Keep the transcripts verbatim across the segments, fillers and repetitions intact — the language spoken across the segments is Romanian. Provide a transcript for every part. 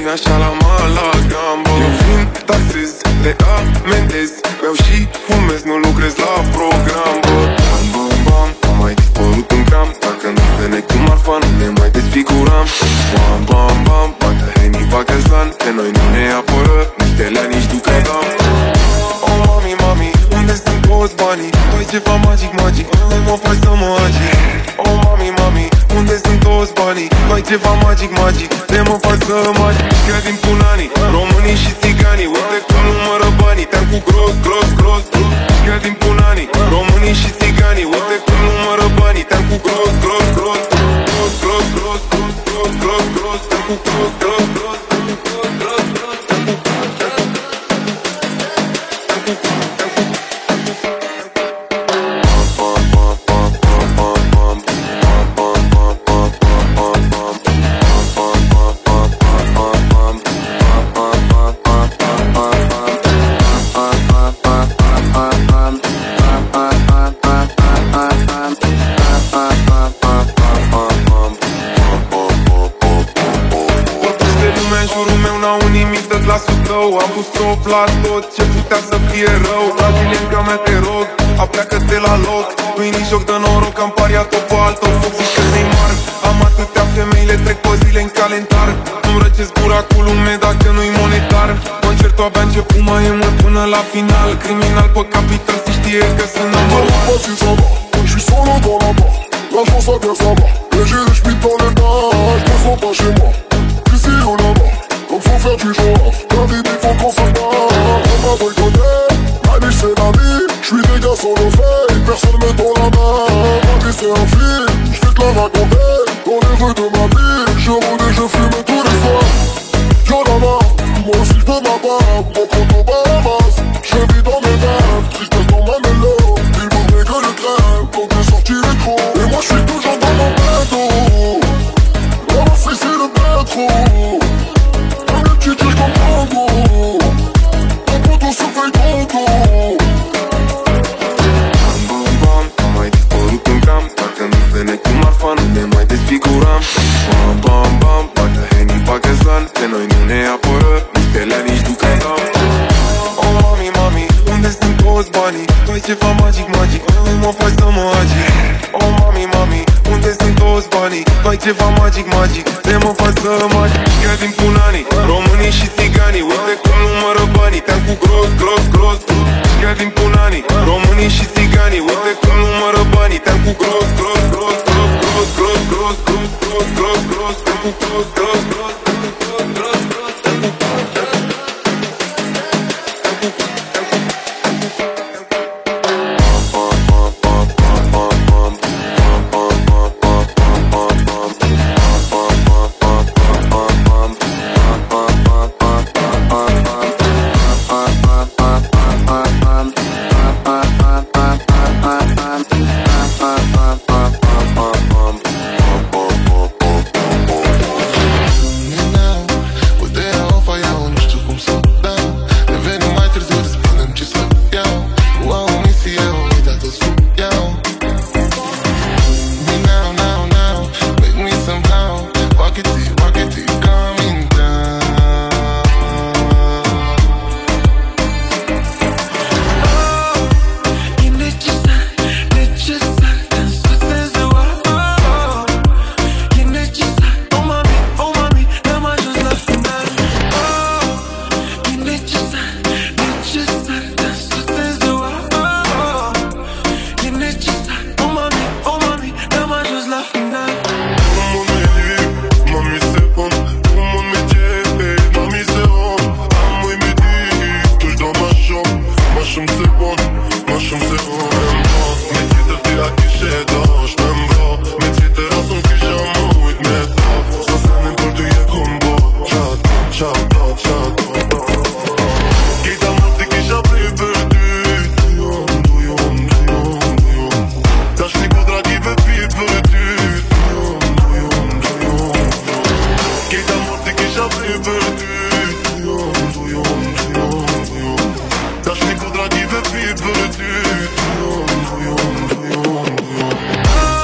așa la Malagambo. Eu vin, taxez, te amendez, beau și fumez, nu lucrez la program, bă. Bam, bam, bam, am mai dispărut un gram. Dacă nu vene cu marfa, nu ne mai desfiguram. Bam, bam, bam, bagă Henny, bagă Zlan. De noi nu ne apără nici Telea, nici Ducadam. Oh, mami, mami, unde sunt toți banii? Păi ceva magic, magic, unde mă faci să mă agit? Oh, mami, mami, unde sunt toți banii? Păi ceva magic, magic, de mă faci să mă agit? Chiar din Punani, românii și țiganii, uite cum numără banii. Te-am cu gros, gros, gros, gros. Chiar din Punani, românii și țiganii, uite cum numără banii. Te-am cu gros, gros, gros, gros, gros, gros, gros, gros, gros, gros. Te-am cu gros, gros, gros, gros, gros, gros, gros. Te-am cu gros, te-am cu am pus stop la tot ce putea să fie rău. Brazilienca mea, te rog, apleacă-te la loc. Nu-i nici joc de noroc, am pariat-o pe altă foc. Zic că Neymar, am atâtea femei, le trec pe zile în calendar. Nu-mi răcesc gura cu lume dacă nu-i monetar. Concertul abia început, mai e mult până la final. Criminal pe capital, se știe că sunt number one. J'suis solo dans la barre, la chance ça vient ça va. Et j'ai des schmitts dans les mains, j'me sens pas chez moi. Ici ou là-bas, comme faut faire du genre. La vie il faut qu'on se bat. On m'a boycotté, la vie c'est la vie. J'suis des gars sans l'oseille, personne me tend la main. Ma vie c'est un film, j'vais te la raconter. Dans les rues de ma ville, je roule et je fume tous les soirs. Y'en a marre, moi aussi j'veux ma barbe. Mon compte au Bahamas, je vis dans mes rêves. Tristesse dans ma mélo, il voudrait que je crève. Quand t'es sorti les trous, et moi j'suis toujours dans mon bateau. La Marseille c'est le métro. Tu dis je comprends gros. Ton poteau surveille ton dos. Bam, bam, bam, am mai dispărut un gram. Dacă nu vene cu marfa, nu ne mai desfiguram. Bam, bam, bam, bagă Henny, bagă Zlan. De noi nu ne apără nici Telea, nici Ducadam. Oh, mami, mami, unde sunt toți banii? Păi ceva magic, magic, unde mă faci să mă agit? Oh, mami, mami, unde sunt toți banii? Păi ceva magic, magic, de mă faci să mă agit? Chiar din Punani, românii și țiganii, uite cum numără banii. Te-am cu gros, gros, gros, gros. Chiar din Punani, românii și țiganii, uite cum numără banii. Te-am cu gros, gros, gros, gros, gros, gros, gros, gros, gros, gros, gros. Te-am cu gros, gros, gros, gros, gros, gros, gros. Te-am cu gros, te-am cu Daš mi ko dragi ve pi për ty.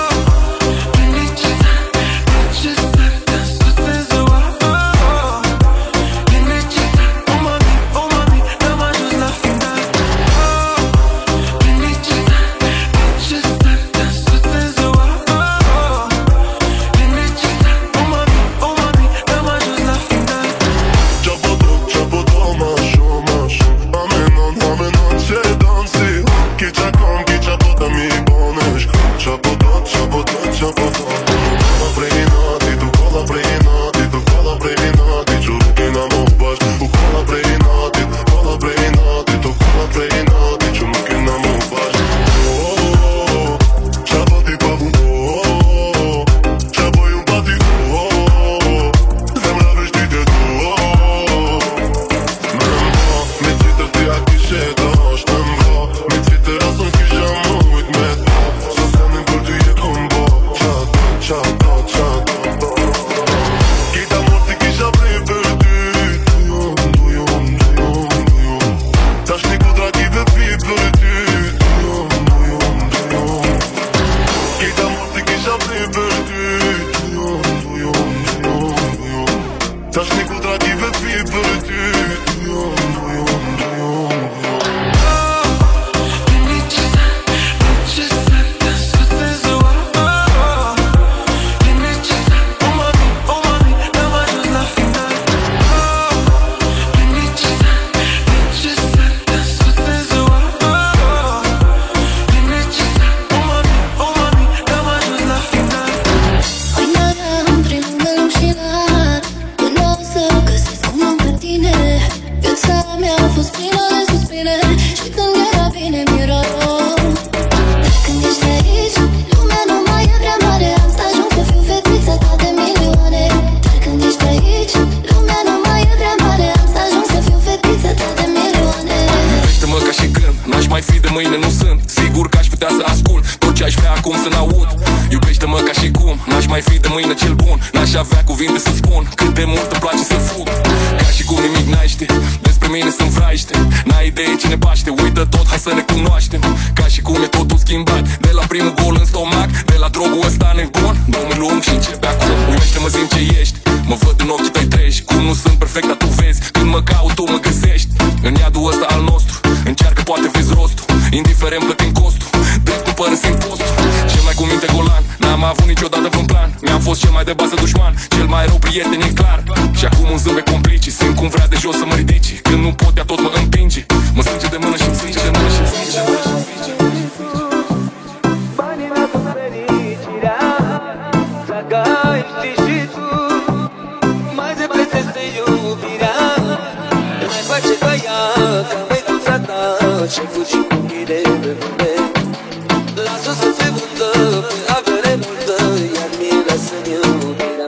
fi de mâine nu sunt. Sigur că aș putea să ascult tot ce aș vrea acum să n-aud. Iubește-mă ca și cum n-aș mai fi de mâine cel bun. N-aș avea cuvinte să spun cât de mult îmi place să fug. Ca și cum nimic n-ai ști, despre mine sunt vraiște. N-ai idee cine paște, uită tot, hai să ne cunoaștem. Ca și cum e totul schimbat, de la primul gol în stomac, de la drogul ăsta nebun. Drumul lung și începe acum. Uimește-mă, zi-mi ce ești, mă văd în ochii tăi treci. Cum nu sunt perfect, dar tu vezi, când mă caut tu mă găsești. În iadul ăsta al nostru, încearcă poate vezi rostul. Indiferent plătim costul, drept nu părăsim postul. Cel mai cu minte golan, n-am avut niciodată vreun plan. Mi-am fost cel mai de bază dușman, cel mai rău prieten, e clar. Și acum un zâmbet complicii, simt cum vrea de jos să mă ridici. Când nu pot, ea tot mă împinge, mă strânge de mână și-mi zice, mână și-mi zice, mână și-mi zice. Banii mea cu fericirea, dacă ai ști și tu, mai de preț este iubirea. Mai face ca ea, ca măicuța ta, și fugi cu mine pe lume. Lasă să se vândă, pe avere multă, iar mie lasă-mi iubirea.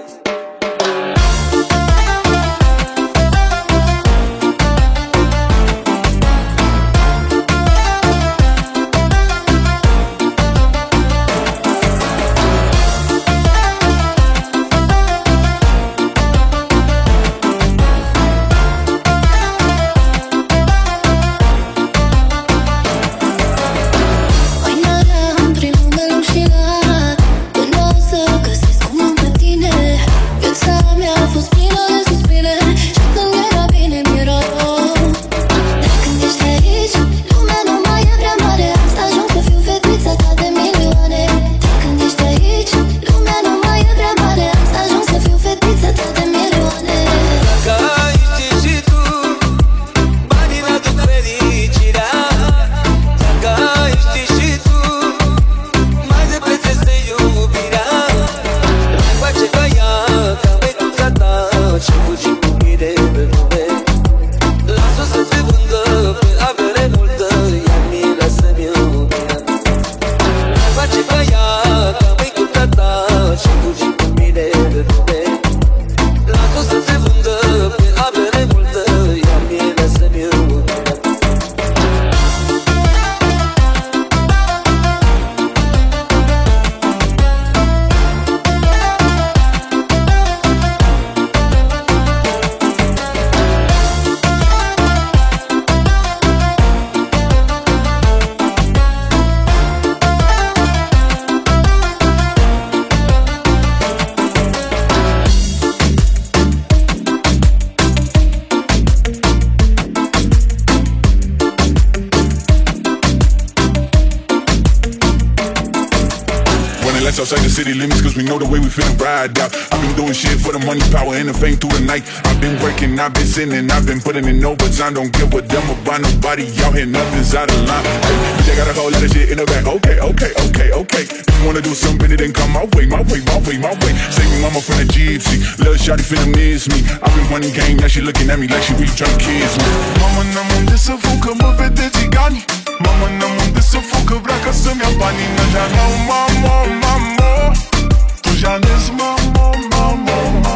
Outside the city limits, cause we know the way we finna ride out. I've been doing shit for the money, power, and the fame through the night. I've been working, I've been sinning, I've been putting in overtime. Don't give a damn about nobody out here, nothing's out of line. Hey, bitch, I got a whole lot of shit in the back. Okay, okay, okay, okay. If you wanna do something, then come my way, my way, my way, my way. Save me mama from the gypsy, little shawty finna miss me. I've been running game, now she looking at me like she really tryna kiss me. Mama, n-am unde să fug, că mă vede țigani. Mama, n-am unde să fug, că vrea ca să-mi ia banii. N-așa n-au, mama, mama. Tu janez, mama, mama, mama.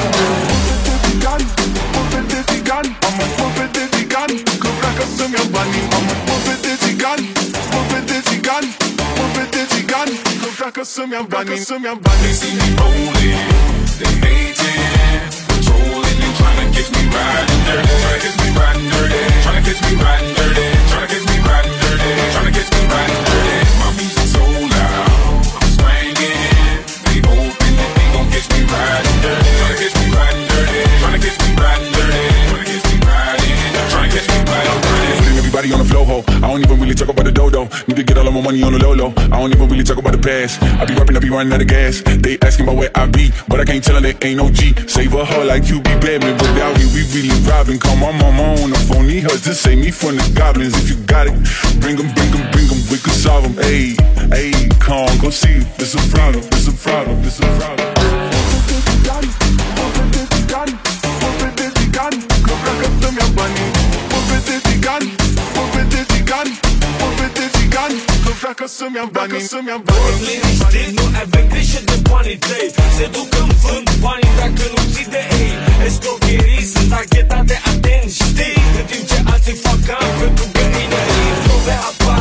Mă vede țigani, mă vede țigani. Mama, mă vede țigani, că vrea ca să-mi ia banii. Mama, mă vede țigani, mă vede țigani. Mă vede țigani, că vrea ca să-mi ia banii, să-mi ia banii. They see me rolling, they hating, patrolling and tryna catch me riding dirty, tryna catch me riding dirty, tryna catch me riding dirty, tryna catch me riding dirty, tryna catch me riding dirty. My music so loud, I'm swinging, they hoping that they gon' catch me riding dirty, tryna catch me riding dirty, tryna catch me riding dirty, tryna catch me riding, tryna catch me riding dirty. Putting everybody on the flow, ho. I don't even really talk about the dodo. Need to get all of my money on the low low. I don't even really talk about the past. I be rapping, I be running out of gas. They asking about where I be, but I can't tell them they ain't no G. Save a hoe like you be Batman, but out here we really robbing. Call my mama on the phone, need her to save me from the goblins. If you got it, bring them, bring them, bring them, we can solve them. Ayy, ayy, come on, go see if it's a problem, it's a problem, it's a problem. Liniștit, nu avem grijă de banii tăi. Se duc în vânt banii dacă nu ții de ei. Escrocherii sunt aghetate atenți, știi? În timp ce alții fac cam pentru găină. Probe apar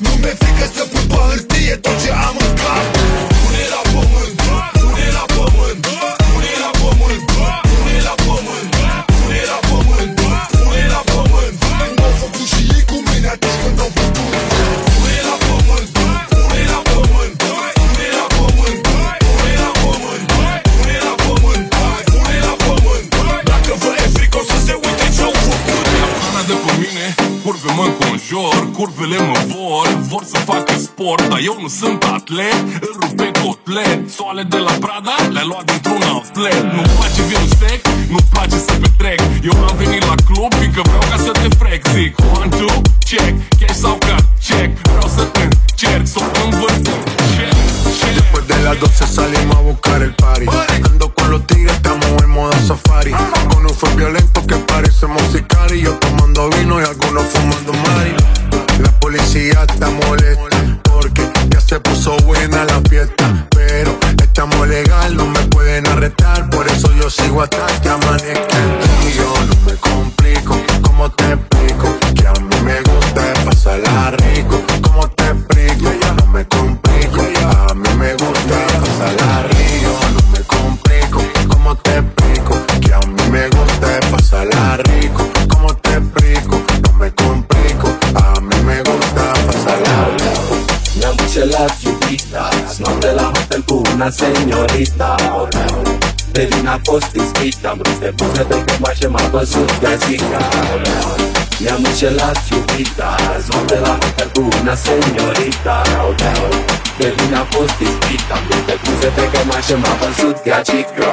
Nu-mi e frică să pun pe hârtie tot ce am în cap. Pune la pământ, pune la pământ, pune la pământ, pune la pământ, pune la pământ, pune la pământ. Cum au făcut și ei cu mine atunci când au făcut. Pune la pământ, pune la pământ, pune la pământ, pune la pământ, pune la pământ, pune la pământ. Dacă vă e frică o să se uite ce-au făcut. Plana de pe mine, curve mă înconjor, curvele mă vor, vor să facă sport, dar eu nu sunt atlet, îl rup pe cotlet. Soale de la Prada le-a luat dintr-un outlet. Nu-mi place vinul sec, nu-mi place să petrec. Eu am venit la club, fiindcă vreau ca să te frec. Zic, one, two, check, cash sau cut, check. Vreau să încerc, să o învârt în check, check. Después de las doce salimos a buscar el party. Ando con los tigres, estamos en modo safari. Con un fue violento que parece musical. Y yo tomando vino y algunos fumando mari. La policía está molesta porque ya se puso buena la fiesta. Pero estamos legal, no me pueden arrestar. Por eso yo sigo hasta que amanezca. Y yo no me complico, ¿cómo te explico? Que a mí me gusta es pasarla rico. ¿Cómo te explico? No me complico, a mí me gusta pasarla rico. No me complico, ¿cómo te explico? Que a mí me gusta es pasarla rico. ¿Cómo te explico? No me complico, a mí me gusta pasarla rico. Mi-am înșelat iubita, noapte la hotel cu una senyorita. De vin a fost ispit, am râs de buze pe cămașă, m-a văzut gagica. Mi-am înșelat iubita, noapte la hotel cu una senyorita. De vin a fost ispit, am râs de buze pe cămașă, m-a văzut gagica.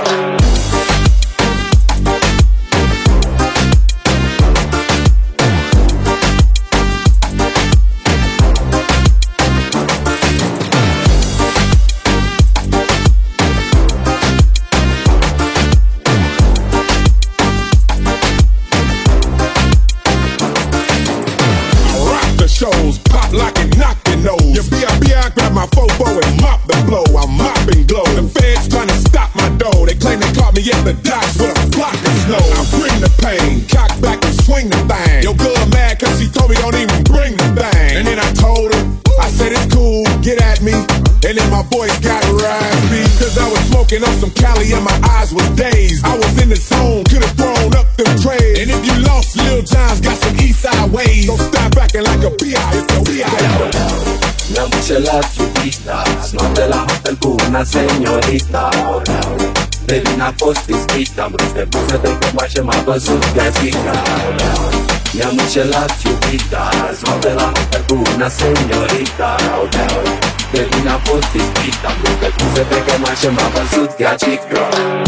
Shows pop like and knock your nose. Your B I B I grab my fofo and mop the flow. I'm mopping glow. The feds trying to stop my dough. They claim they caught me at the docks with a flock of snow. I bring the pain, cock back and swing the thing. Yo girl mad cause she told me don't even bring the thing. And then I told her, I said it's cool, get at me. And then my voice got raspy cause I was smoking on some Cali and my eyes was dazed. I was in the zone, could've thrown up them trays. And if you lost, Lil John's got some east side ways. Don't stop acting like a P I, it's your P I. Mi-am înșelat iubita, noapte la hotel cu una senyorita. De vin a fost ispit, am râs de buze pe cămașă, m-a văzut gagica. Mi-am înșelat iubita, noapte la hotel cu una senyorita. De vin a fost ispit, am râs de buze pe cămașă, m-a văzut gagica.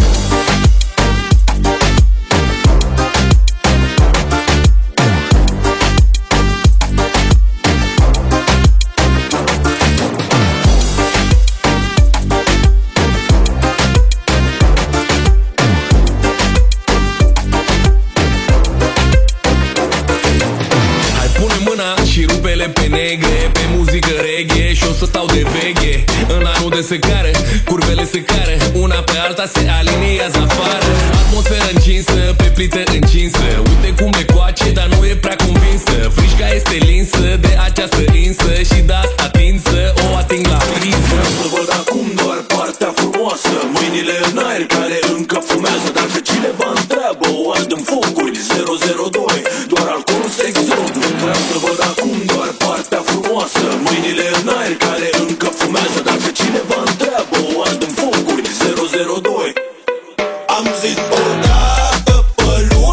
Și rupele pe negre, pe muzică reggae. Și o să stau de veche în anul de secare. Curvele se care, una pe alta se aliniază afară. Atmosferă încinsă, pe plită încinsă. Uite cum le coace, dar nu e prea convinsă. Frișca este linsă de această insă. Și de asta tinsă, o ating la prinsă. Vreau să văd acum doar partea frumoasă. Mâinile în aer care încă fumează. Dacă cineva întreabă, o ardem focuri zero zero doi, doar alcool, sex, droguri. Vreau să văd acum doar partea frumoasă. Mâinile în aer care încă fumează. Dacă cineva întreabă, o ardem focuri zero zero doi. Am zis o dată pe lună.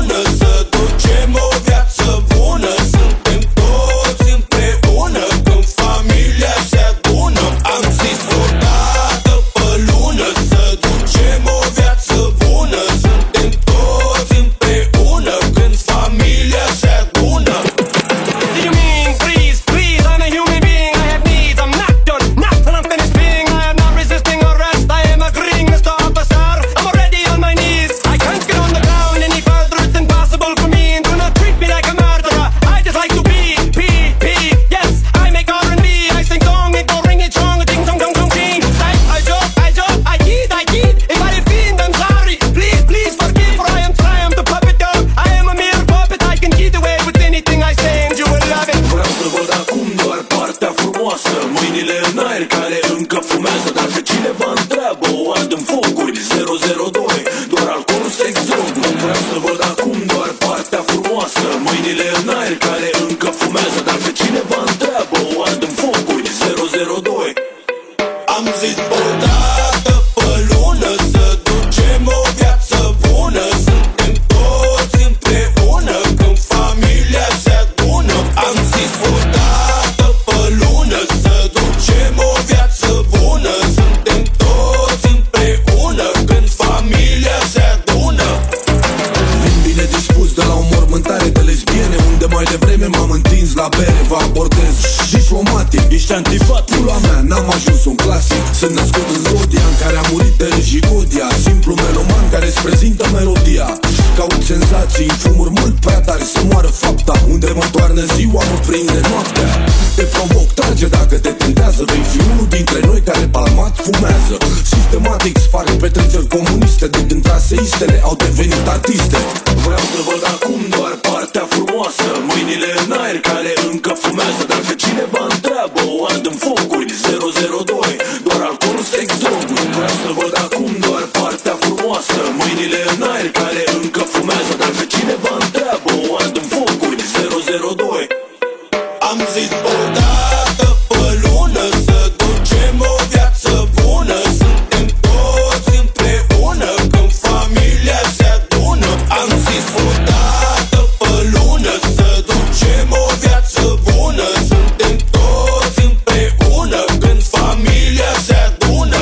frumoasă, mâinile în aer care încă fumează. Dacă cineva întreabă, o ard în focuri zero zero doi, doar alcool, sex, drog. Nu vreau să văd acum doar partea frumoasă, mâinile în aer care încă fumează. Dacă cineva întreabă, o ard în focuri zero zero doi. Am zis o dată pe lună să ducem o viață bună. Suntem toți împreună când familia se adună. Am zis o dată pe lună să ducem o viață bună. Suntem toți împreună când familia se adună. Vin bine dispus de la o mormântare de lesbiene, unde mai devreme m-am întins la bere. Vă abordez diplomatic, ești antifat. Pula mea, n-am ajuns un clasic. Sunt născut în zodia în care a murit Terezi Godia. Simplu meloman care îți prezintă melodia. Caut senzații în fumuri mult prea tare să moară fapta. Unde mă toarnă ziua, mă prinde noaptea. Te provoc, trage dacă te tentează. Vei fi unul dintre noi care palmat fumează. Sistematic sparg petreceri comuniste, de când traseistele au devenit artiste. Vreau să văd acum doar partea frumoasă, mâinile în aer care încă fumează. Dacă cineva întreabă, o ard în focuri zero zero doi, doar alcool, sex, droguri. Vreau să văd acum doar partea frumoasă, mâinile în aer care încă fumează. Dacă cineva întreabă, o ard în focuri zero zero doi. Am zis o dată pe lună să ducem o viață bună. Suntem toți împreună când familia se adună. Am zis o dată pe lună să ducem o viață bună. Suntem toți împreună când familia se adună.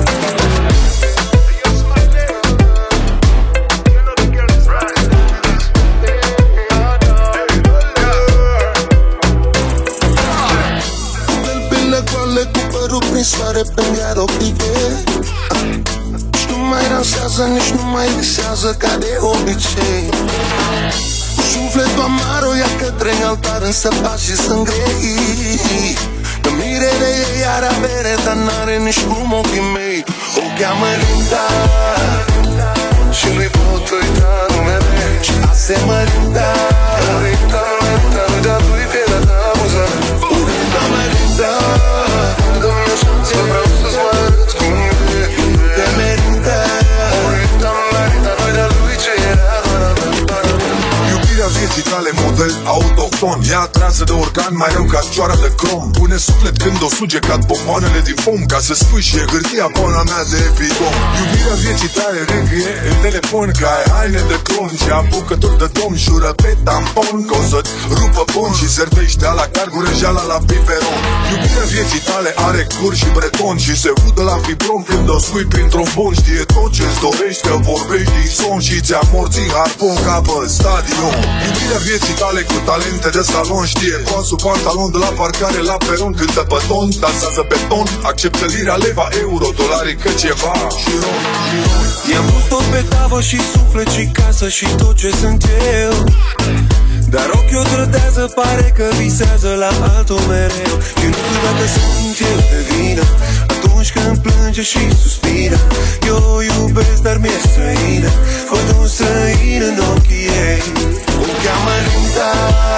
Cu părul prin soare pe gard optiche. Și nu mai dansează, nici nu mai visează ca de obicei. Cu sufletul amar o ia către altar, însă pașii sunt grei. Că mirele ei are avere, dar n-are nici cum ochii mei. O cheamă Linda și nu-i pot uita numele. Și asemă Linda, Linda, Linda, nu de-a lui pielea ta amuzare. Linda, mă Linda, dă-mi o șansă, vreau să-ți mă arăt cum e. Te merită, Linda, Linda, nu de-a lui ce era doar a doar a Iubirea vieții tale, model autohton. Ea atrasă de organ mai rău ca cioara de crom. Pune suflet când o suge ca bomboanele din fum, ca să sfâșie hârtia bona mea de epidom. Iubirea vieții tale regâie în telefon, că ai haine de clon și apucător de domn. Jură pe tampon că o să-ți rupă bun și servește ala cargură jala la biberon. Iubirea vieții tale are cur și breton și se udă la vibron când o scui printr-un bun. Știe tot ce-ți dorești, că vorbești din son și ți amorți harpon ca pe stadion. Iubirea vieții tale cu talente de salon, știe pasul pantalon de la parcare la peron. Cântă pe ton, dansează pe ton, acceptă lira, leva, euro, dolari, că ceva și ron, și ron. I-am pus tot pe tavă și suflet și casă și tot ce sunt eu. Dar ochiul trădează, pare că visează la altul mereu. Și nu știu dacă sunt eu de vină atunci când plânge și suspiră. Eu o iubesc, dar mi-e străină, văd un străin în ochii ei. O cheamă Linda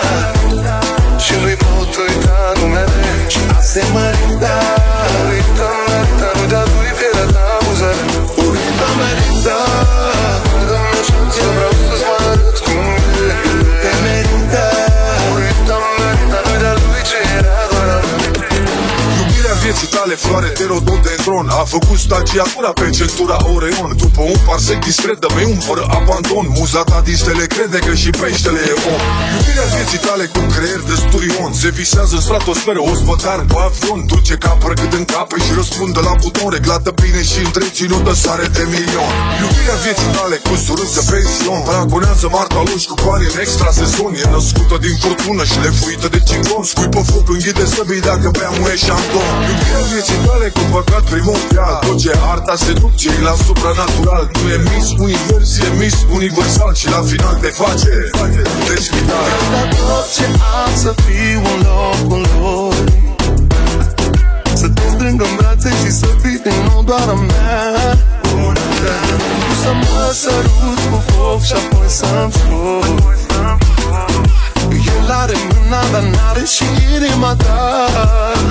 și nu-i pot uita numele. Și asemă Linda, Linda, Linda, nu de-a lui pielea ta amuzare. Linda, Linda, dă-mi o șansă, vreau să-ți mă arăt cum e. Te merită, Linda, Linda, nu de-a lui ce era doar a lui. Iubirea vieții tale, floare de rododendron, a făcut stagiatura pe centura Oreon. După un parsec discret de mei, un fără abandon. Muza ta din stele crede că și peștele e om. Iubirea vieții tale cu creier de sturion, se visează în stratosferă, ospătar pe avion. Duce capăr cât în cape și răspunde la buton, reglată bine și întreținută sare de milion. Iubirea vieții tale cu surâs de pension, braconează Marta Luș cu bani în extra sezon. E născută din furtună și lefuită de ciclon, scui pe foc, înghide săbii dacă bea un eșanton. Iubirea vieții tale cu păcat primordial, tot ce arta seducției la supranatural. Nu e Miss Univers, e Miss Universal și la final te face despital. Dar tot ce am să fiu în locul lui, să te strâng în brațe și să fii din nou doar a mea. Tu să mă săruți cu foc și apoi să-mi spui. El are mâna, dar n-are și inima ta.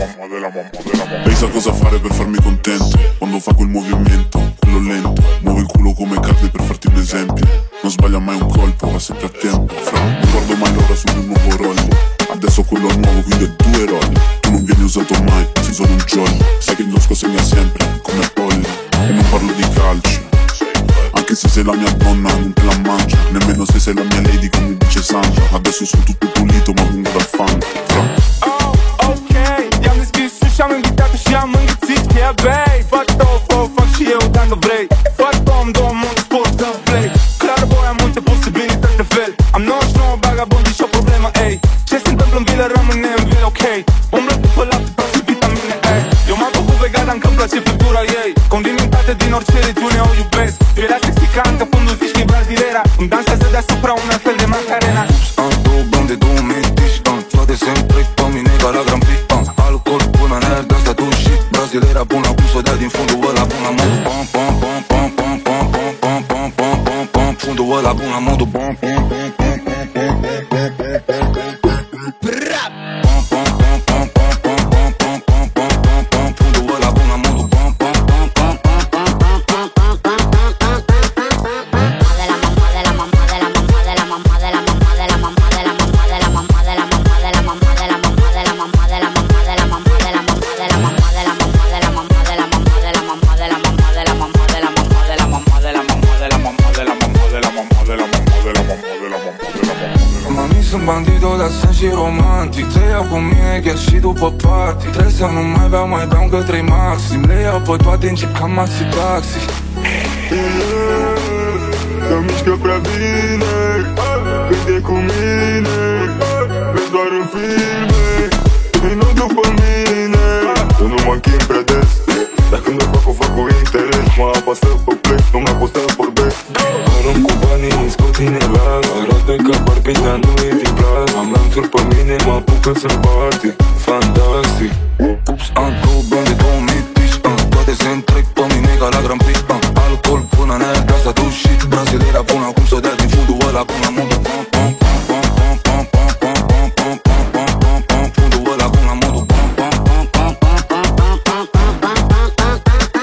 mamma della mamma della mamma. Lei sa cosa fare per farmi contento, quando fa quel movimento, quello lento. Muove il culo come carne per farti un esempio. Non sbaglia mai un colpo, va sempre a tempo. Fra, non guardo mai l'ora su un nuovo rollo. Adesso quello nuovo, quindi è due rolle. Tu non vieni usato mai, sei solo un jolly. Sai che il Losco segna sempre, come polli. E non parlo di calcio, anche se sei la mia donna non te la mangia. Nemmeno se sei la mia lady come dice Sandra. Adesso sono tutto pulito ma lungo dal fango. Fra. Oh, ok, i-am deschis și-am invitat și am înghițit. Yeah, babe, fac-o, fă, fac și eu dacă vrei. Fac-o, am două mult sport să play. Clar, boy, am multe posibilități de fel. Am nouăzeci și nouă vagabonzi și o problemă, ey. Ce se întâmplă în vilă rămâne în vilă, ok. Umblă după lapte și vitamine, ey. Eu m-am făcut vegana, încă-mi place friptura ei. Condimitate din orice regiune o iubesc. Pielea sexy deasupra un fel de Macarena. Am două blonde, două metici, uh, toate se întrec pe mine ca la Grand Prix, uh, alcool până în aer, de-asta tu și brazilera bună, acum s-o dea din fundul ăla bun la modul pam pam pam pam pam pam pam pam pam pam pam pam. Fundul ăla bun la modul pam pam pam pam pam pam pam pam pam pam. Și romantic, te iau cu mine chiar și după party. Trebuie să nu mai beau, mai beau încă trei maxim. Le iau pe toate, încep ca maxi taxi. Se mișcă prea bine când e cu mine. Vezi doar în filme, vino după mine. Eu nu mă închin prea des, dar când o fac, o fac cu interes. Mă apasă pe plec, nu mai pot să vorbesc. Arunc cu banii, îmi scot inelas. Arată ca Barbie, dar nu e din plas. Am lanțuri pe mine, mă apucă să bate. Fantastic. Ups, am două blonde, două metici, uh, toate se întrec pe mine ca la Grand Prix, uh, alcool până în aer, de-asta tu și brazilera bună, acum s-o dea din fundul ăla până la modul pam pam pam pam pam pam pam pam pam pam pam pam pam. Fundul ăla până la modul pam pam pam pam pam pam pam pam pam pam pam.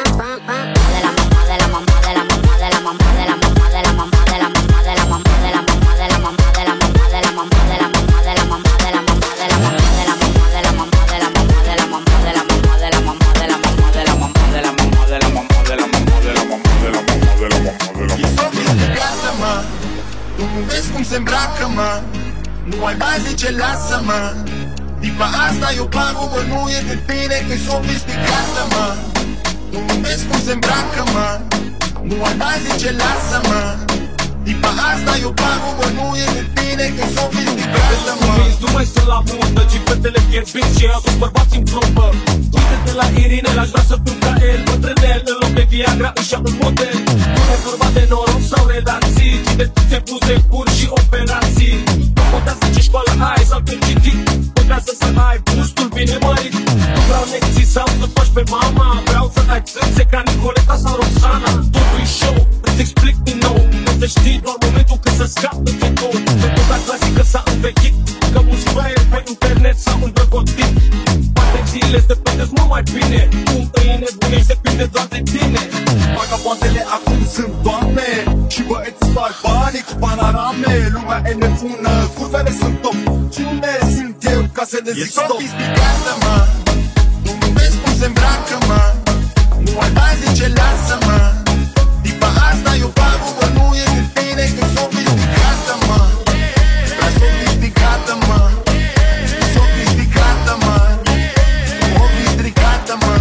Nu mai mai zice lasă-mă. Tipa asta eu pagu, bă, nu e de tine, că-i sofisticată, mă. Nu vezi cum se îmbracă, mă. Nu mai mai zice lasă-mă. Tipa asta eu pagu, bă, nu e de tine, că-i sofisticată, mă. Nu mai sunt la muntă, ci fetele fierbinți și adus bărbați în trompă. Uite-te la Irine, l-aș vrea să fiu ca el. Bătrânel, în loc de Viagra, își ia un model. Nu e vorba de noroc sau relații, ci de tuțe buze, curi și operații. Nu contează ce școală ai sau când citit, contează să ai gustul bine mărit. Nu vreau lecții sau să faci pe mama, vreau să ai țâțe ca Nicoleta sau Roxana. Totul-i show, îți explic din nou, nu să știi doar momentul când să scapi de tot. Metoda clasică s-a învechit, că mulți băieți pe internet s-au îndrăgostit. Poate zilele se vedeți mult mai bine, cum îi nebunești depinde doar de tine. Vagabondele acum sunt doamne și băieții sparg banii cu panorame. Lumea e nebună, curvele sunt top. Și unde sunt eu ca să le zic stop? E sofisticată, mă. Nu vezi cum se îmbracă, mă. Nu mai mai zice lasă-mă. Tipa asta eu pagu, bă, nu e de tine, că-i sofisticată, mă. Prea sofisticată, mă. Sofisticată, mă. Sofisticată, mă.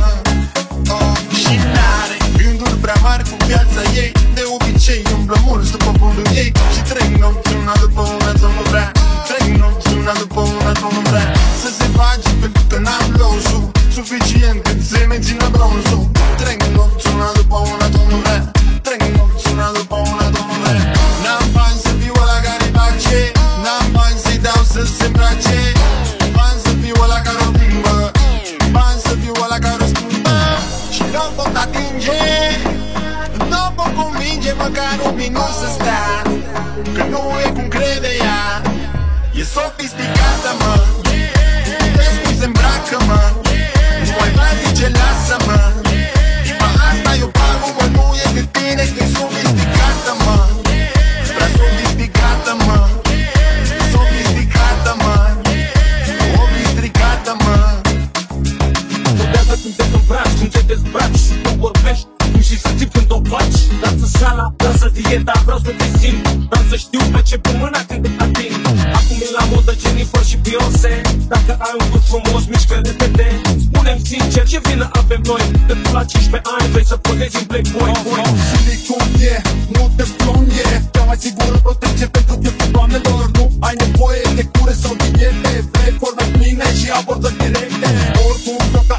Și n-are gânduri prea mari cu viața ei. De obicei umblă mulți după fundul ei. Și trec nopți una după una, tot nu vrea. Trec nopți una după una, tot nu vrea. Să se bage pentru că n-am losul suficient cât se mențină bronzul. Trec nopți una după una, tot nu vrea. Trec nopți una după una, tot nu vrea. N-am bani să fiu ăla care face, n-am bani să-i dau să se îmbrace. Bani să fiu ăla care o plimbă, bani să fiu ăla care o scumpă. Și nu pot atinge, nu pot convinge măcar un minut să stea, că nu e cum crede ea. E sofisticată, mă. Vezi cum se îmbracă, mă. Nu mai mai zice lasă-mă. Tipa asta eu pagu, bă, nu e de tine, că-i sofisticată, mă. Prea sofisticată, mă. Sofisticată, mă. Sofisticată, mă. Contează când te îmbraci, când te dezbraci și tu vorbești, cum și să ții când o faci. Lasă sala, lasă dieta, vreau să te simt. Vreau să știu pe ce pun mâna când te ating. Acum e la modă Jennifer și Beyoncé. Dacă ai un gust frumos, mișcă repede. Spune-mi sincer ce vină avem noi, când la cincisprezece ani vrei să pozezi în Playboy. Silicon e, nu te flon e. Cea mai sigură protecție pentru pielea doamnelor. Nu ai nevoie de cure sau diete. Vrei forme pline și abordări directe. Oricum, cocaina și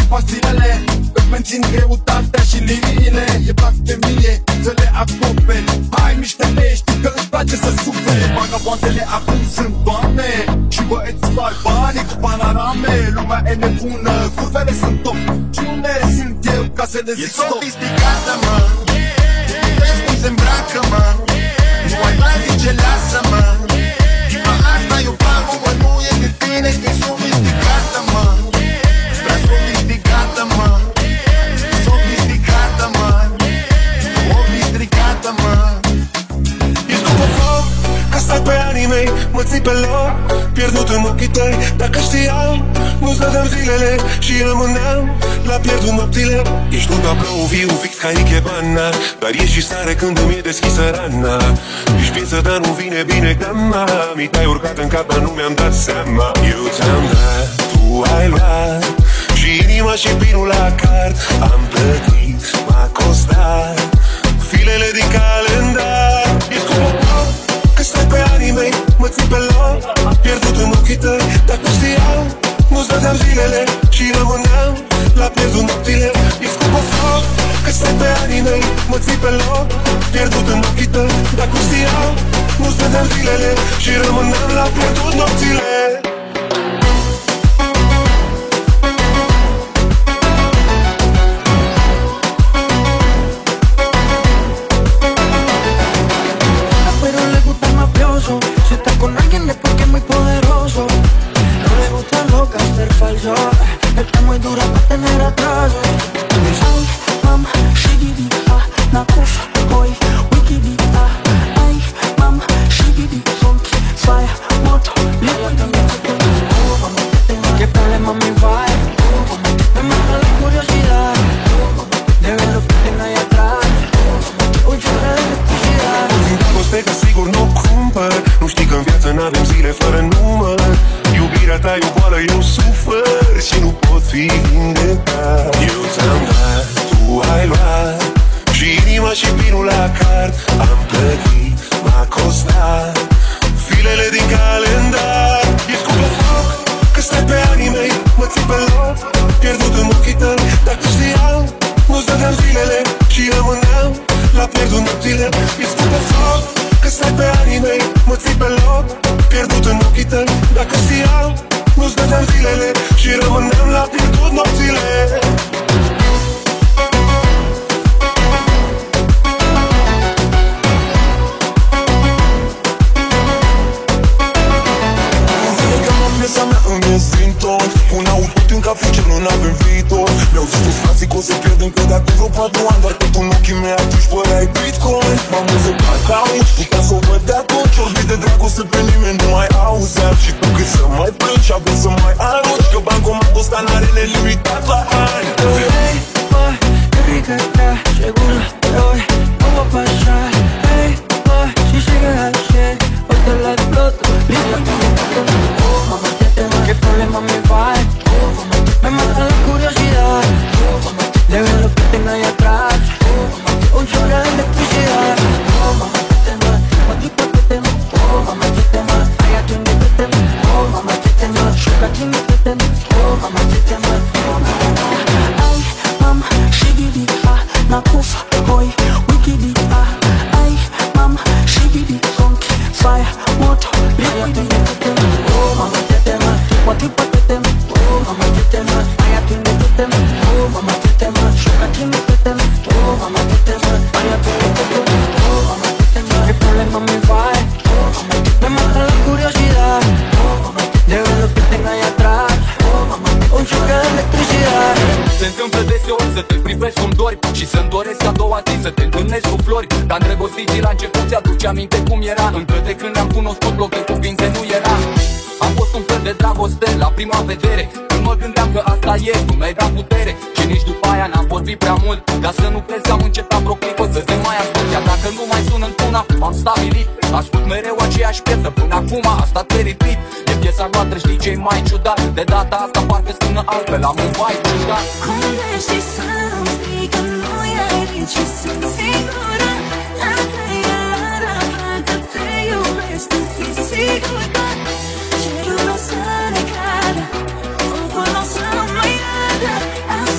pastilele îmi mențin greutatea și liniile. E blasfemie să le acoperi. Hai miște-le, știi că îți place să suferi. Vagabondele acum sunt doamne și băieți spar banii cu panorame. Lumea e nebună, curvele sunt top. Și unde sunt eu ca să le zic stop? E sofisticată, mă, vezi cum se îmbracă, mă. Nu ai mai zice, lasă-mă. Mă, asta eu fac, mă, nu e de tine. Că e sofisticată, mă, prea sofisticată, mă. Sofisticată, mă, sofisticată, mă. Ești după foc, că stai pe anii mei, mă ții pe loc, pierdut în ochii tăi. Dacă știam, nu-ți dădeam zilele și rămâneam la pierdut nopțile. Ești un tablou viu, fix ca Ikebana, dar ești și stare când îmi e deschisă rana. Ești piesă, dar nu vine bine gama. Mi te-ai urcat în cap, dar nu mi-am dat seama. Eu ți-am dat, tu ai luat, și inima și pinul la card. Am plătit, m-a costat filele din calendar. Ești cu popor, că stai pe anii mei, mă ții pe loc, pierdut în ochii tăi. Dacă știam, nu-ți dădeam zilele și rămâneam la pierdut nopțile. Ești cu foc, că stai pe anii mei, mă ții pe loc, pierdut în ochii tăi. Dacă știam, nu-ți dădeam zilele și rămâneam la pierdut nopțile. Si está con alguien es porque es muy poderoso. No le gusta loca ser falso. Está muy dura para tener atraso. Ay, mam, shigidi, ah, nakuf, hoy, wikidi, ah. Ay, mam, shigidi, funky, fire, moto, liquidi. ¿Qué problema me va? Me mata la curiosidad de ver lo que tengo ahí atrás. Un chorro de electricidad. Dragoste că sigur nu cumpăr. Nu știi că în viață n-avem zile fără număr. Iubirea ta e o boală, eu sufăr și nu pot fi vindecat. Eu ți-am dat, tu ai luat, și inima și pinul la card. Am plătit, m-a costat filele din calendar. Ești cu pe foc, că stai pe anii mei, mă ții pe loc, pierdut în ochii tăi. Dacă știam, nu-ți dădeam zilele și rămâneam la pierdut nopțile. Ești cu pe foc, că stai pe anii mei, mă ții pe loc, pierdut în ochii tăi. Dacă știam, nu-ți dădeam zilele și rămâneam la pierdut nopțile. Piesa mea îmi e sfintor. Un autot în cap fuger, nu n-avem viitor. Mi-au zis toți frații că o să pierd încă de acum vreo patru ani. Dar tot în ochii mei atunci păreai Bitcoin. M-am muzicat ca aici, putea să o văd de atunci. Orbit de dragoste pe nimeni nu mai auzeam. Și tu cât să mai plângi și apoi să mai arunci, că bancomatul ăsta n-are nelimitat la ani. Hey, boy, qué rica está, seguro que hoy no va a pasar. Hey, boy, si sigues así, hoy te la exploto. Oh, mamá, ¿qué problema me va? Me mata la curiosidad de ver lo que tengo ahí atrás. Un chorro de electricidad. Oh, mamá, qué tema, maldito qué tema. Oh, mamá, qué tema, ay, atiende qué tema. Oh, mamá, qué tema, shuka tiene qué tema. Oh, mamá, qué tema. Ay, mam, shigidi, ah, nakuf, hoy, wikidi, ah. Ay, mam, shigidi, funky, fire, moto, liquidi. Oh, mamá, qué tema, maldito qué tema. Oh, mamá, qué tema, ay, atiende qué tema. Oh, mamá, qué tema, shuka tiene qué tema. Oh, mamá, qué tema, ay, atiende qué tema. Oh, mamá, qué tema, qué problema me va. Me mata la curiosidad de ver lo que tengo ahí atrás. Un choque de electricidad. Se întâmplă deseori să te privești cum dori și să-mi doresc a doua zi să te întâlnesc cu flori. Dar îndrăgostiții la început ți-aduce aminte cum era. Încă de când ne-am cunoscut loc de cuvinte nu era. Am fost un fel de dragoste la prima vedere. Când mă gândeam că asta e, nu mi-ai dat putere. Și nici după aia n-am vorbit prea mult, ca să nu crezi că am încetat vreo clipă să te mai ascult. Iar dacă nu mai sun într-una, m-am stabilit. Ascult mereu aceeași piesă, până acum a stat pe repeat. E piesa noastră, știi ce-i mai ciudat? De data asta parcă sună altfel, am un vibe ciudat. Cum ești să-mi spui că nu e aici și sunt sigură. Dacă e la că te iubesc, tu fii sigură. Cerul o să ne cadă, focul o să mai ardă.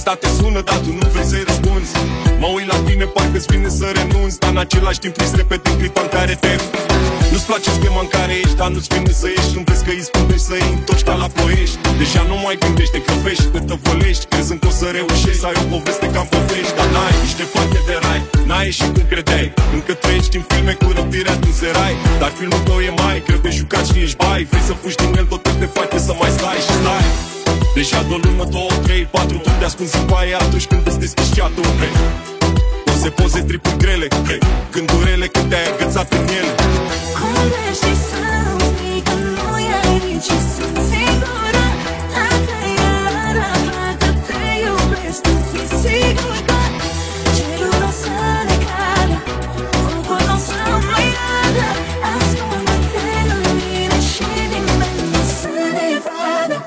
Asta te sună, dar tu nu vrei să-i răspunzi. Mă uit la tine, parcă-ți vine să renunți, dar în același timp îți repet în clipa în care te... Nu-ți place schema în care ești, dar nu-ți vine să ieși. Nu vezi că îi spunești să-i întorci ca la Ploiești. Deja nu mai gândești, te grăbești, te tăvălești, crezând că o să reușești să ai o poveste ca în povești. Dar n-ai niște parte de rai, n-ai ieșit cum credeai. Încă trăiești în filme cu răpirea din zerai. Dar filmul tău e mai, cred de jucat și ești bai. Vrei să fugi din el, tot te face să mai stai și stai. Deja de o lună, două, trei, patru, tu te ascunzi în baie atunci când îți deschizi chatul. Poze, poze, tripuri grele, gândurile când te-ai agățat în ele. Cum vrei știi să-mi spui că nu ai nici și sunt sigură? Dacă el ar afla că te iubesc, tu fii sigur că cerul o să ne cadă, focul o să mai ardă. Ascunde-te în mine și nimeni nu să ne vadă.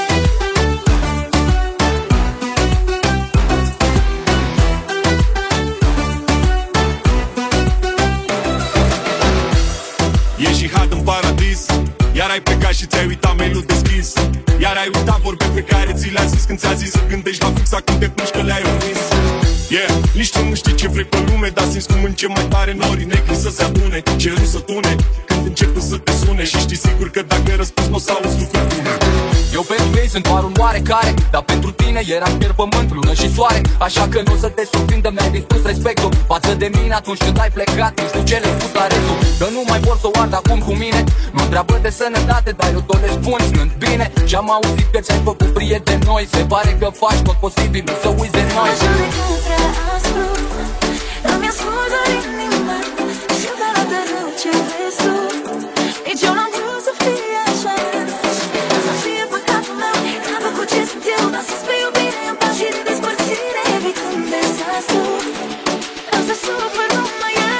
Iar ai plecat și ți-ai uitat mail-ul deschis. Iar ai uitat vorbe pe care ți le-a zis când ți-a zis să gândești la fix acum te plângi că le-ai omis. Yeah, nici tu nu știi ce vrei pe lume, dar simți cum încep mai tare norii negri să se adune, cerul să tune când începe să te sune. Și știi sigur că dacă ai răspuns n-o să auzi lucruri bune. Eu pentru ei sunt doar un oarecare, dar pentru tine eram pierd pământ, lună și soare. Așa că nu o să te surprindă, mi-ai distrus respectul față de mine atunci când ai plecat. Nu știu ce le-ai spus la restul, că nu mai vor să o ard acum cu mine. Nu întreabă de sănătate, dar eu tot le spun stând bine. Și-am auzit că ți-ai făcut prieteni noi. Se pare că faci tot posibilul să uiți de noi. Așa de că prea aspru, îmi ascult doar inima. Știu că la tărău ce vrei tu, nici eu n-am vrut să fie așa. Să fie păcatul meu, n-am făcut ce sunt eu. Dar să spui iubire în pași de despărțire, evitând dezastru. Am să sufăr numai eu.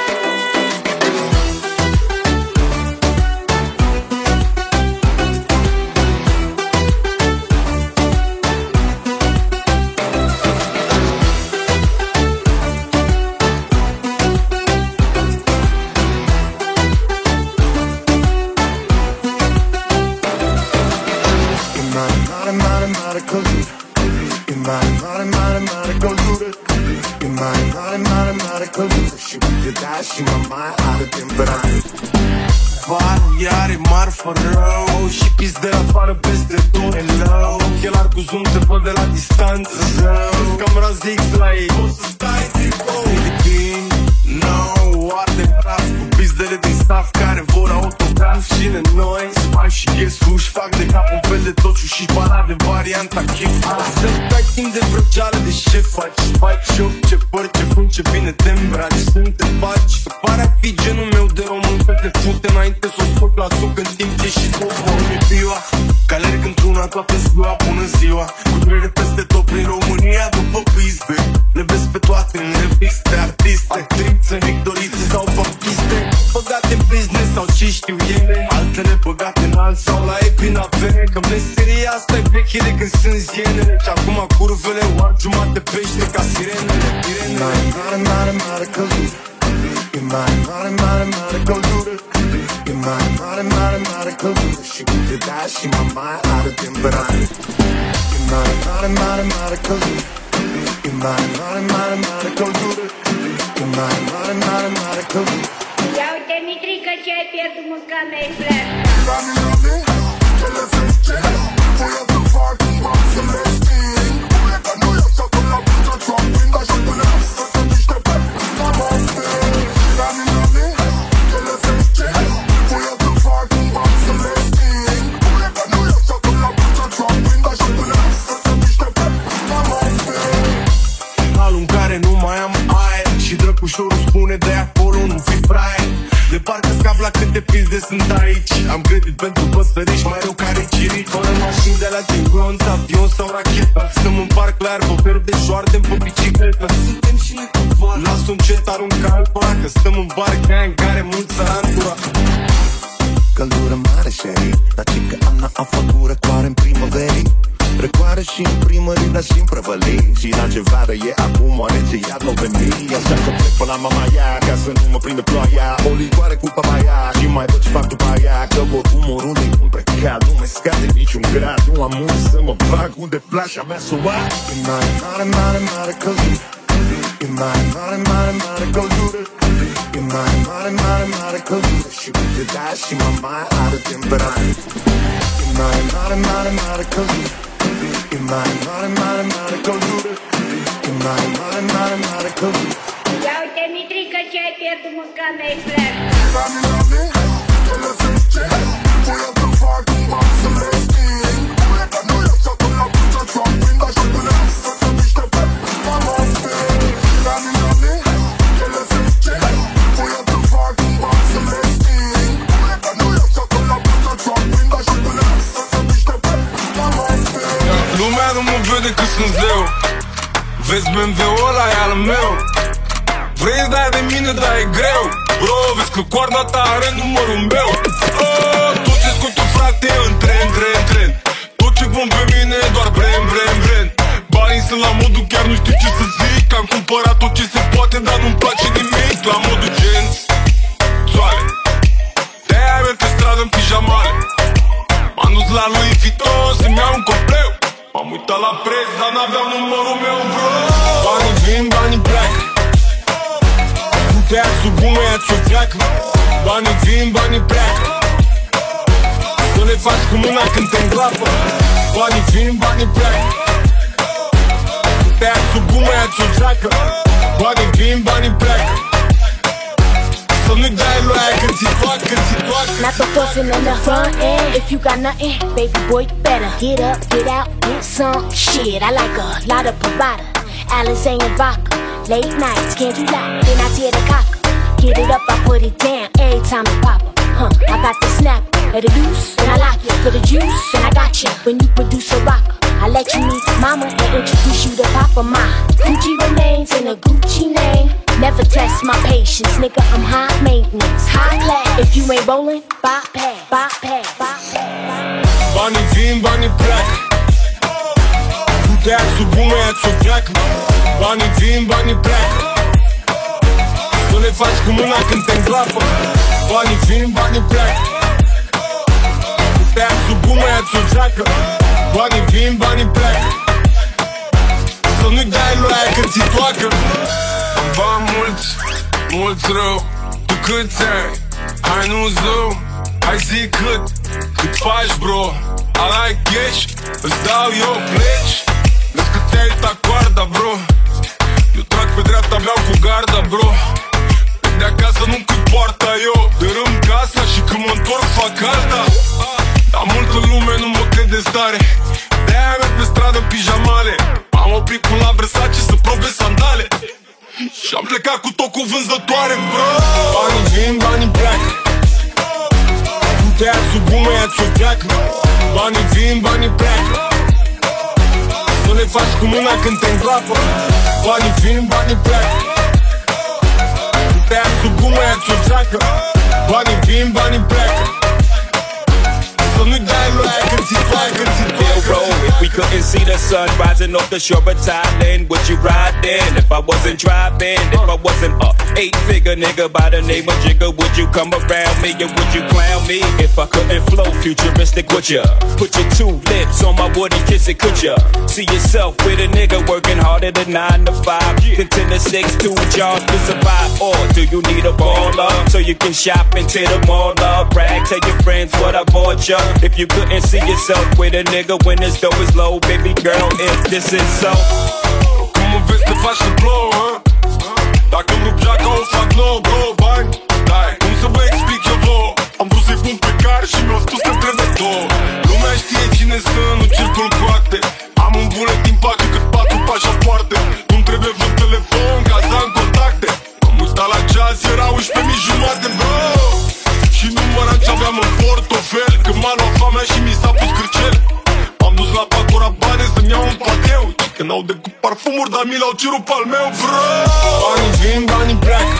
Și mă mai are temperat. Variare, marfă rău și pis de afară peste tot. Hello, chelar cu zoom te văd de la distanță. Rău, cam razix la ei, o să stai tricou. Filipin, no, arde praf cu pizdele din staff care vor autograf. Și de noi, spai și ghesuși fac de cap un fel de tociu și parade varianta chip. Să dai timp de vrăgeală de ce faci. Faci șoc, ce păr, ce fund, ce bine te îmbraci. Sunt te faci, pare a fi genul meu de român că te fute înainte să o scot la suc în timp ce și tu vorbi piua. Că alerg într-una toată ziua, bună ziua. Cu durere peste tot prin România după pizde. Le vezi pe toate în reviste, artiste, actrițe, victorițe sau baptiste. Băgate în business sau ce știu ele, altele băgate în alt sau la ei prin avere. Că meseria asta e veche de când sunt zienele. Și acum curvele o ar jumate pește ca sirenele. Mare, mare, mare, mare căldură. E mare, mare, mare, mare căldură. E mare, mare, mare, mare căldură. Și când te dai și mă mai are temperat. E mare, mare, mare, mare căldură. E mare, mare, mare, mare căldură. E mare, mare, mare, mare căldură. Ia uite, Mitrică, ce ai pierdut muscanei flash. Rami, rami, ce le fește? Voia să fac, am să le sting. Pune că nu e așa când la puță ți-o aprind. Așa până să se miște pe namaste. Rami, rami, ce le fește? Voia să fac, am să le sting. Pune că nu e așa când la puță ți-o aprind. Așa până să se miște pe namaste. Halul în care nu mai am aer și drăcușorul spune de acolo nu fi fraier. De parcă scap la câte pilde sunt aici. Am credit pentru păsăriși mai rău care cirici. Fără mașini de la Tingon, avion sau rachetă. Stăm în parc la iarbă verde și oardem pe bicicletă. Suntem și noi cu val. Las un cet arunca alba, că stăm în bar ca în care mulți țărantura. Căldură mare, șeri, dar ce că Ana a făcut răcoare în primăverii. Trecoară și în primării, dar și în prăvălii. Și la ce vară e acum, oarece iar n-o veni. Așa că plec pe la mama ea, ca să nu mă prindă ploaia. O ligoare cu papaya și mai văd ce fac după aia. Că oricum oriunde e un precat, nu mai scade niciun grad. Nu am unde să mă bag, unde plașa mea să o ai. E mare, mare, mare, mare căldură. E mare, mare, mare, mare căldură. E mare, mare, mare, mare căldură. Și uite, da, și mama are temperatură. E mare, mare, mare, mare căldură. E mare, mare, mare, mare căldură. E mare, mare, mare, mare căldură. Ia uite, Mitrică, ce ai pierdut mâncam mea flash. La mine, la mine, ce le zice? Voia să fac un bani să le sting. Voia că nu e să până la puță să-o prind. Așa până să se miște pe mama sting. La mine, la mine, ce le zice? Voia să fac un bani să le sting. Voia că nu e să până la puță să-o prind. Așa până să se miște pe mama sting. Lumea nu mă vede că sunt zeu. Vezi B M W-ul ăla e al meu. Vrei să dai de mine, dar e greu. Bro, vezi că coarda ta are numărul meu. oh, Tot ce scot tu, frate, în tren, tren, tren. Tot ce vom pe mine e doar brand, brand, brand. Banii sunt la modul, chiar nu știu ce să zic. Am cumpărat tot ce se poate, dar nu-mi place nimic. La modul genți, soale. De-aia merg pe stradă în pijamale. M-am dus la Louis Vuitton să-mi iau un copleu. M-am uitat la preț, dar n-aveam numărul meu, bro. Banii vin, banii pleacă. Putea sub gumă, ia-ți-o pleacă. Banii vin, banii pleacă. Să le faci cu mâna când te îngroapă. Banii vin, banii pleacă. Putea sub gumă, ia-ți-o pleacă. Banii vin, banii pleacă. Să nu-i dai lui aia când ți toacă, când ți toacă. Not the fussing on the front end. If you got nothing, baby boy, you better get up, get out, get some shit. I like a lot of provider. Alizé and vodka. Late nights, can't you lie? Then I tear the cock. Get it up, I put it down every time it pop up. Huh, I got the snap, let it loose, and I lock it. For the juice, and I got you. When you produce a rocker, I let you meet mama and introduce you to papa. My Gucci remains in a Gucci name. Never test my patience, nigga, I'm high maintenance, high class. If you ain't rolling, bypass, bypass, bypass. Banii vin, banii pleacă. Putea sub gumă, ia-ți-o pleacă. Banii vin, banii pleacă. Să le faci cu mâna când te îngroapă. Banii vin, banii pleacă. Putea sub gumă, ia-ți-o pleacă. Banii vin, banii pleacă. Să nu-i dai lui aia când ți toacă. Am bani mulți, mulți rău. Tu câți ai? Hai nu zău. Hai zi cât, cât faci, bro. I like cash, îți dau eu pleci. Vezi că ți-ai uitat coarda, bro. Eu trag pe dreapta, beau cu garda, bro. De acasă nu cât poarta eu. Dărâm casa și când mă întorc fac alta. Dar multă lume nu mă crede stare. De-aia merg pe stradă în pijamale. M-am oprit cu la Versace să probe sandale. Și-am plecat cu tot cu vânzătoare, bro. Banii vin, banii pleacă. Putea sub gumă, ia-ți-o pleacă. Banii vin, banii pleacă. Să le faci cu mâna când te îngroapă. Banii vin, banii pleacă. Putea sub gumă, ia-ți-o pleacă. Banii vin, banii pleacă. Să nu-i dai lui aia când ți toacă, când ți toacă. If we couldn't see the sun rising off the shore of Thailand, would you ride then? If I wasn't driving, if I wasn't a eight-figure nigga by the name of Jigga, would you come around me and would you clown me? If I couldn't flow futuristic, would ya? Put your two lips on my woody kiss it, could ya? See yourself with a nigga working harder than nine to five, contend to six, two jobs to survive, or do you need a baller so you can shop and tear them all up? Brag, tell your friends what I bought ya. If you couldn't see yourself with a nigga when his dough is low, baby girl, if this is so. Cum mă vezi te faci să plouă, huh? Dacă-mi rup geaca o fac nouă, bro, bani. Dai, cum să vă explic eu vouă? Am vrut să-i pun pe car și mi-au spus că trebuie două. Lumea știe cine sunt, nu circul cu acte. Am un buletin pace cât patru pașapoarte. Nu-mi trebuie vreun telefon ca să am contacte. Am uitat la ceas, era unsprezece mii jumate, bro. Și număram ce aveam în portofel. Când m-a luat foamea și mi s-a pus cârcel. M-am dus la Pacora Bane să-mi iau un pateu. Că n-au decât parfumuri, dar mi l-au cerut pe-al meu, bro. Banii vin, banii pleacă.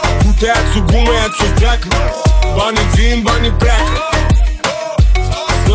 Putea sub gumă, ia-ți-o pleacă. Banii vin, banii pleacă. Să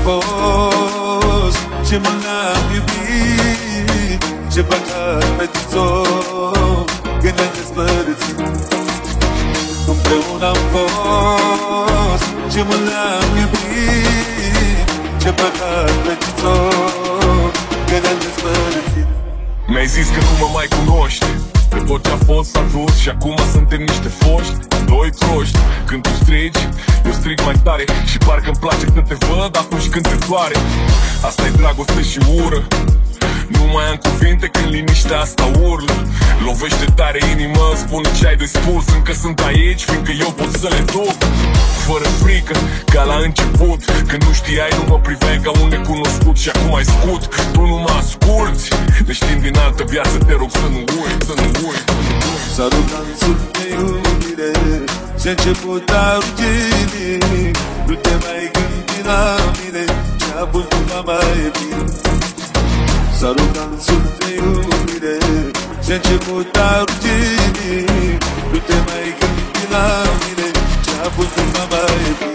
fost și mă n-am iubit. Ce păcat, fetițo, când ne-am despărțit. Împreună am fost și mă n-am iubit. Ce păcat, fetițo, când ne-am despărțit. Mi-ai zis că nu mă mai cunoști, că tot ce-a fost s-a dus și acum suntem niște foști, doi proști. Când tu strigi, eu strig mai tare și parcă-mi place când te văd atunci când te doare. Asta-i dragoste și ură, nu mai am cuvinte când liniștea asta urlă. Lovește tare inima, spune ce ai de spus. Încă sunt aici, fiindcă eu pot să le duc fără frică, ca la început. Când nu știai, nu mă priveai ca un necunoscut și acum ai scut. Tu nu mă asculți, ne știm din altă viață, te rog să nu uiți, să nu uiți. S-a rugat de iubire și a început a rugire. Nu te mai gândi la mine, ce-a pus nu va mai e bine. S-a rugat de iubire și a început a rugire. Nu te mai gândi la mine, ce-a pus nu va mai e bine.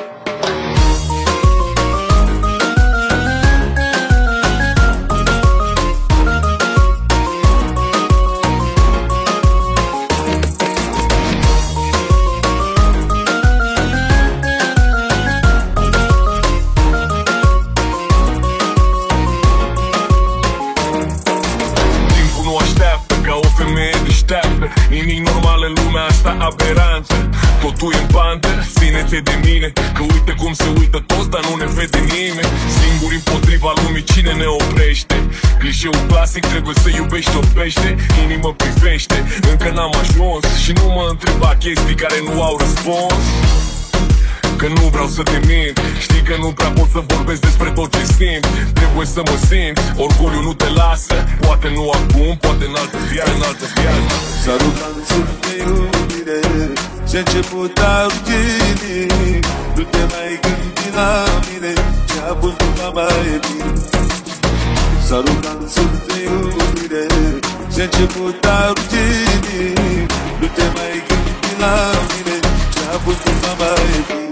Nimic normal în lumea asta aberantă. Totul e în pantă, ține-te de mine, că uite cum se uită toți, dar nu ne vede nimeni. Singuri împotriva lumii, cine ne oprește? Clișeul clasic, trebuie să iubești, orbește. Inimă privește, încă n-am ajuns și nu mă întreba chestii care nu au răspuns. Că nu vreau să te mint, știi că nu prea pot să vorbesc despre tot ce simt. Trebuie să mă simt, orgoliul nu te lasă. Poate nu acum, poate în altă viață, în altă viață. S-a rugat de iubire și a început a rugire. Nu te mai gândi la mine, ce-a pus nu va mai e bine. S-a rugat de iubire și a început a rugire. Nu te mai gândi la mine, ce-a pus nu va mai e bine.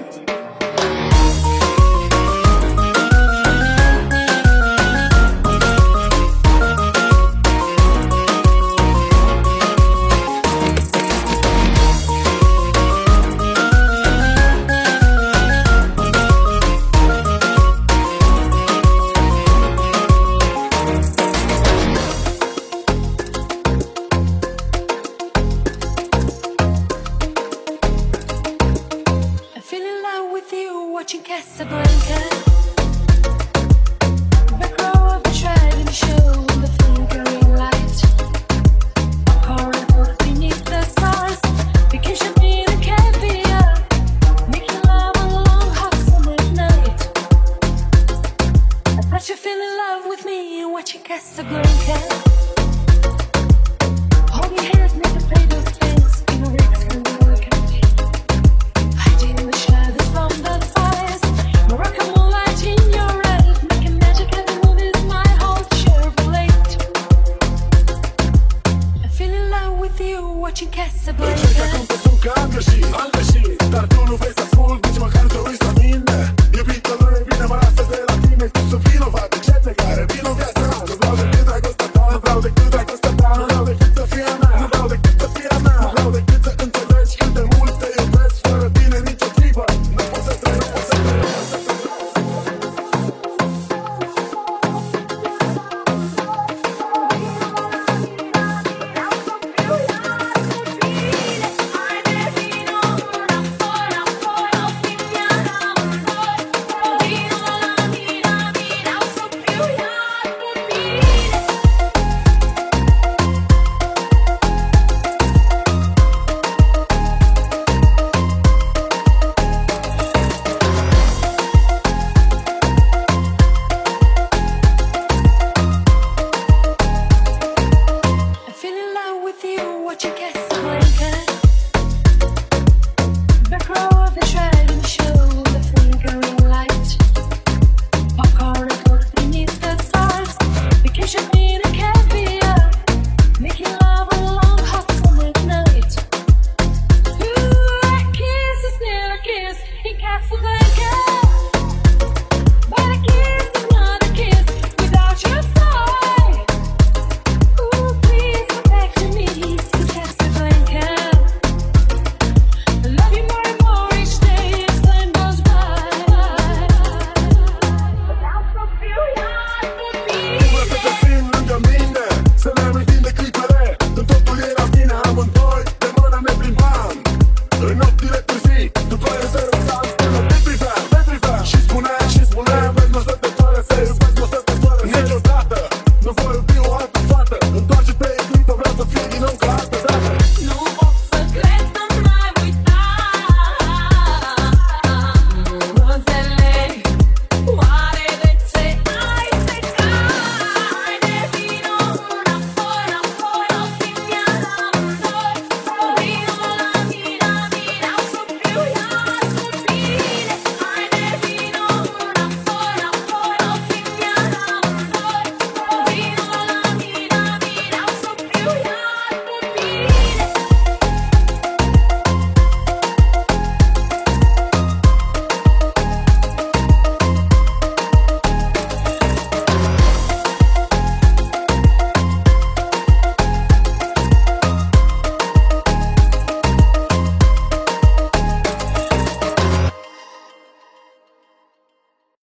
Watching Casablanca, back row of the driving show in the flickering light. Horror boat beneath the stars, vacation in a caviar, making love on a long hot summer's night. I thought you fell in love with me watching Casablanca.